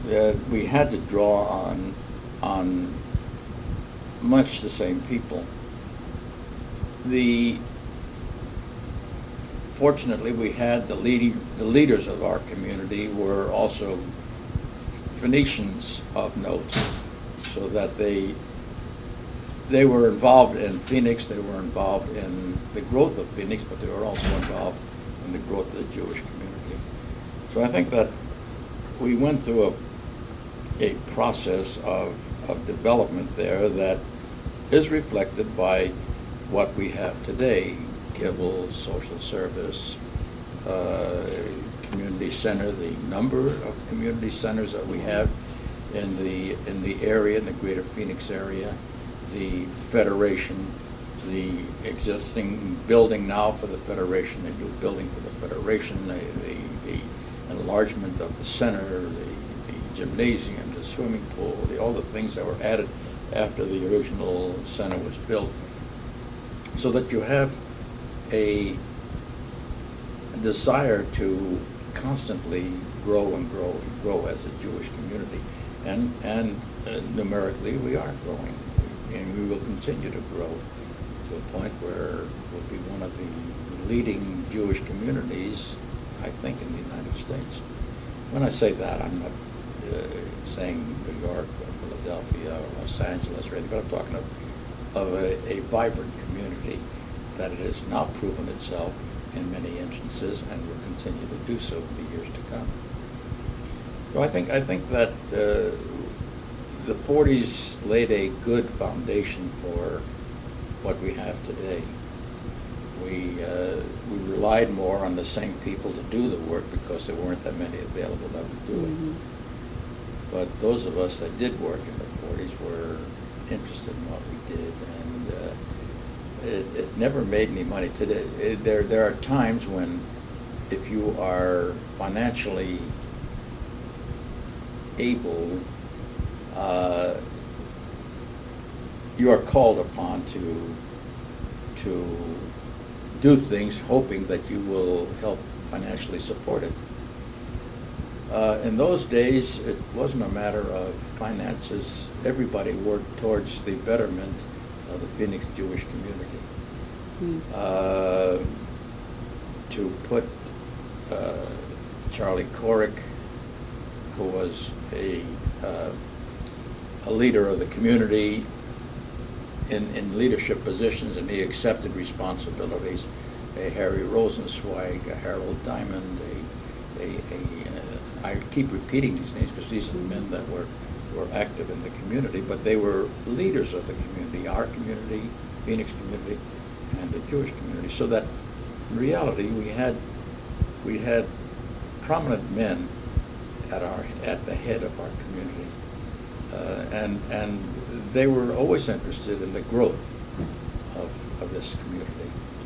we had to draw on much the same people. The Fortunately, we had the leaders of our community were also Phoenicians of note, so that they were involved in Phoenix, they were involved in the growth of Phoenix, but they were also involved in the growth of the Jewish community. So I think that we went through a process of development there that is reflected by what we have today: Kibble, social service, community center, the number of community centers that we have in the area, in the greater Phoenix area, the Federation, the existing building now for the Federation, a new building for the Federation, the enlargement of the center, the gymnasium, the swimming pool, all the things that were added after the original center was built, so that you have a desire to constantly grow and grow and grow as a Jewish community. And numerically, we are growing, and we will continue to grow to a point where we'll be one of the leading Jewish communities, I think, in the United States. When I say that, I'm not saying New York or Philadelphia or Los Angeles or anything, but I'm talking of a vibrant community that it has now proven itself in many instances and will continue to do so in the years to come. So I think that the 40s laid a good foundation for what we have today. We relied more on the same people to do the work because there weren't that many available that would do it. Mm-hmm. But those of us that did work in the 40s were interested in what we did, and it never made any money. Today, there are times when, if you are financially able, you are called upon to do things hoping that you will help financially support it. In those days, it wasn't a matter of finances. Everybody worked towards the betterment of the Phoenix Jewish community. Mm. To put Charlie Korick, who was a leader of the community, in leadership positions, and he accepted responsibilities. A Harry Rosenzweig, a Harold Diamond, I keep repeating these names because these are the men that were active in the community, but they were leaders of the community, our community, Phoenix community, and the Jewish community. So that in reality we had prominent men at the head of our community, and they were always interested in the growth of this community.